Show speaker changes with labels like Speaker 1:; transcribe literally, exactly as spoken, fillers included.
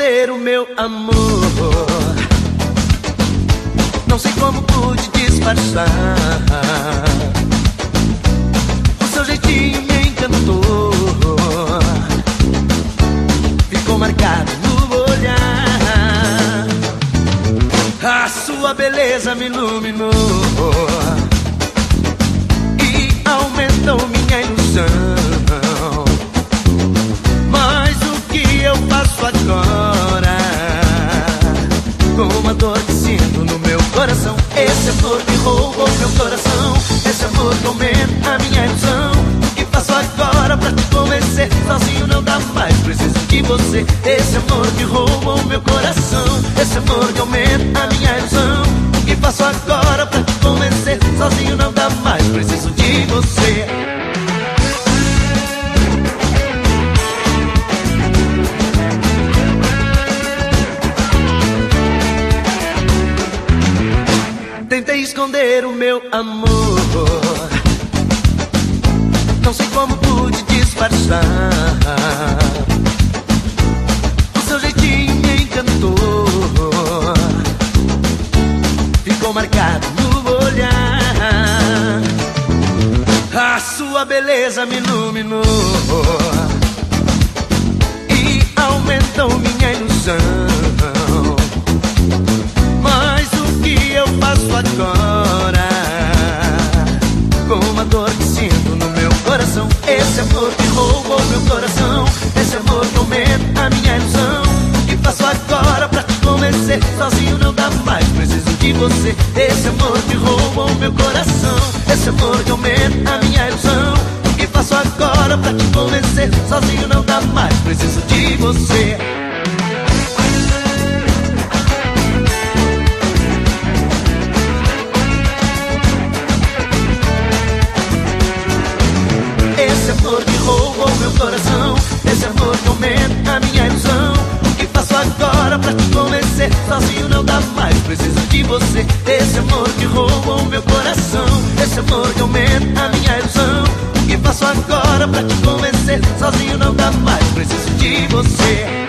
Speaker 1: esconder o meu amor. Não sei como pude disfarçar. O seu jeitinho me encantou, ficou marcado no olhar. A sua beleza me iluminou e aumentou minha ilusão. Mas o que eu faço agora, com a dor que sinto no meu coração? Esse amor que roubou meu coração, esse amor que aumenta a minha ilusão. O que faço agora pra te convencer? Sozinho não dá mais, preciso de você. Esse amor que roubou meu coração, esse amor que aumenta a minha ilusão. O que faço agora pra te convencer? Sozinho não dá mais, preciso de você. Tentei esconder o meu amor, não sei como pude disfarçar. O seu jeitinho me encantou, ficou marcado no olhar. A sua beleza me iluminou e aumentou minha ilusão. Mas o que eu faço agora, com a dor que sinto no meu coração? Esse amor que roubou meu coração, esse amor que aumenta a minha ilusão. O que faço agora pra te convencer? Sozinho não dá mais, preciso de você. Esse amor que roubou meu coração, esse amor que aumenta a minha ilusão. O que faço agora pra te convencer? Sozinho não dá mais, preciso de você. Esse amor que roubou meu coração, esse amor que aumenta a minha ilusão. O que faço agora pra te convencer? Sozinho não dá mais, preciso de você. Esse amor que roubou meu coração, esse amor que aumenta a minha ilusão. O que faço agora pra te convencer? Sozinho não dá mais, preciso de você.